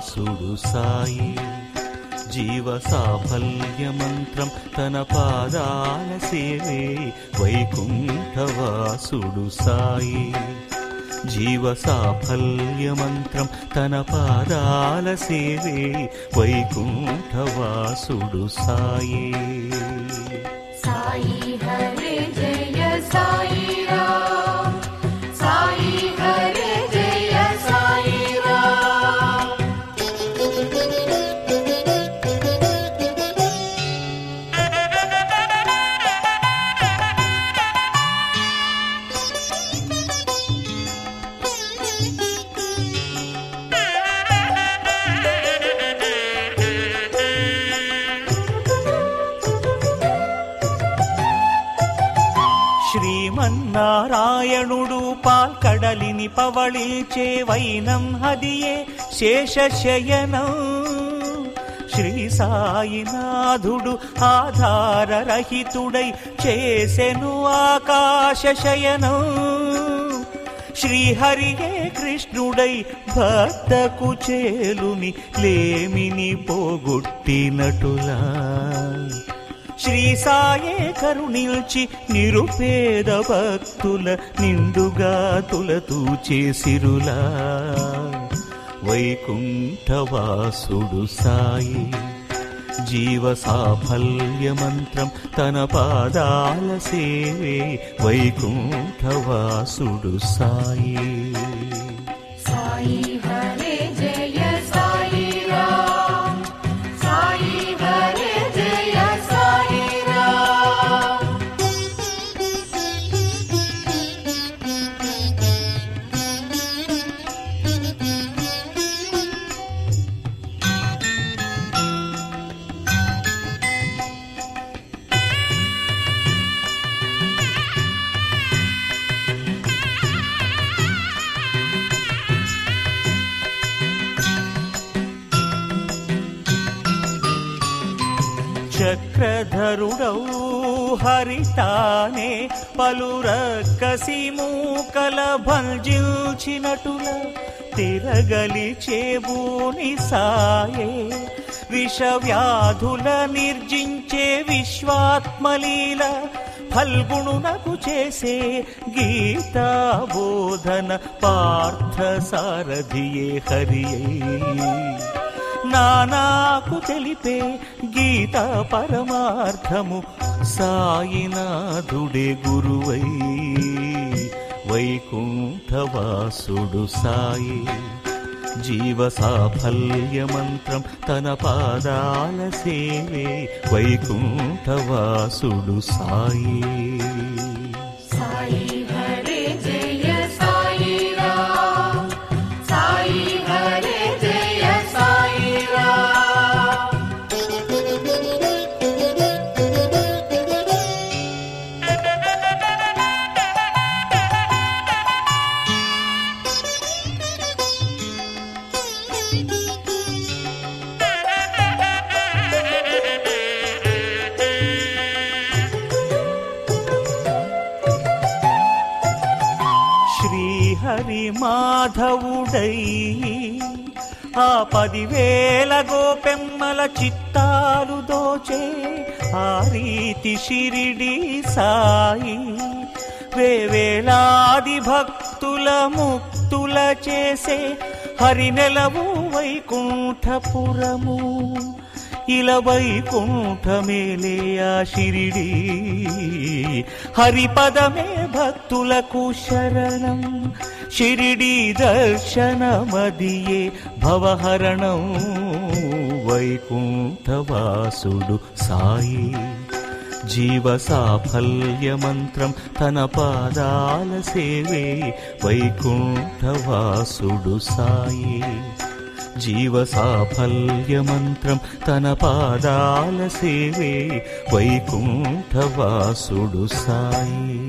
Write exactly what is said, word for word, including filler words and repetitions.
వైకుంఠవాసుడు సాయి. జీవ సాఫల్య మంత్రం తన పాదాల సేవే వైకుంఠవాసుడు సాయి. జీవ సాఫల్య మంత్రం తన పాదాల సేవే వైకుంఠవాసుడు సాయి. సాయి హరే జయ సాయి రామ్, సాయి హరే జయ సాయి రామ్. శ్రీమన్నారాయణుడు పాల్కడలిని పవళించే వైనం హదియే శేషశయనం. శ్రీ సాయినాథుడు ఆధారరహితుడై చేసెను ఆకాశ శయనం. శ్రీహరియే కృష్ణుడై భక్తకు చేలుని లేమిని పోగొట్టినటులా. శ్రీ సాయే కరుణిల్చి నిరుపేద భక్తుల నిండుగా తులతూ చేసిరులా. వైకుంఠవాసుడు సాయి. జీవ సాఫల్య మంత్రం తన పాదాల సేవే వైకుంఠవాసుడు సాయి. సాయి హరే జయ సాయి రామ్, సాయి హరే జయ సాయి రామ్. చక్రధరుడౌ హరితానే పలురక్కసి మూకల భంజించినటుల తిరగలి చేబూని సాయే. విషవ్యాధుల నిర్జించే విశ్వాత్మలీల ఫల్గుణునకు చేసే గీతా బోధన పార్థ సారథియే హరియై. నానాకు తెలిపే గీతా పరమార్థము సాయినాథుడే గురువై. వైకుంఠవాసుడు సాయి. జీవ సాఫల్య మంత్రం తన పాదాల సేవే వైకుంఠవాసుడు సాయి. సాయి హరే జయ సాయి రామ్, సాయి హరే జయ సాయి రామ్. శ్రీహరి మాధవుడై ఆ పదివేల గోపెమ్మల చిత్తాలు దోచే ఆ రీతి షిరిడి సాయి. వేవేలాది భక్తుల ముక్తుల చేసే హరినెలవు వైకుంఠపురము. ఇల వైకుంఠమేలే ఆ షిరిడి. హరిపదమే భక్తులకు శరణం. షిరిడి దర్శనమదియే భవహరణం. వైకుంఠవాసుడు సాయి. జీవ సాఫల్య మంత్రం తన పాదాల సేవే వైకుంఠవాసుడు సాయి. జీవ సాఫల్య మంత్రం తన పాదాల సేవే వైకుంఠవాసుడు సాయి.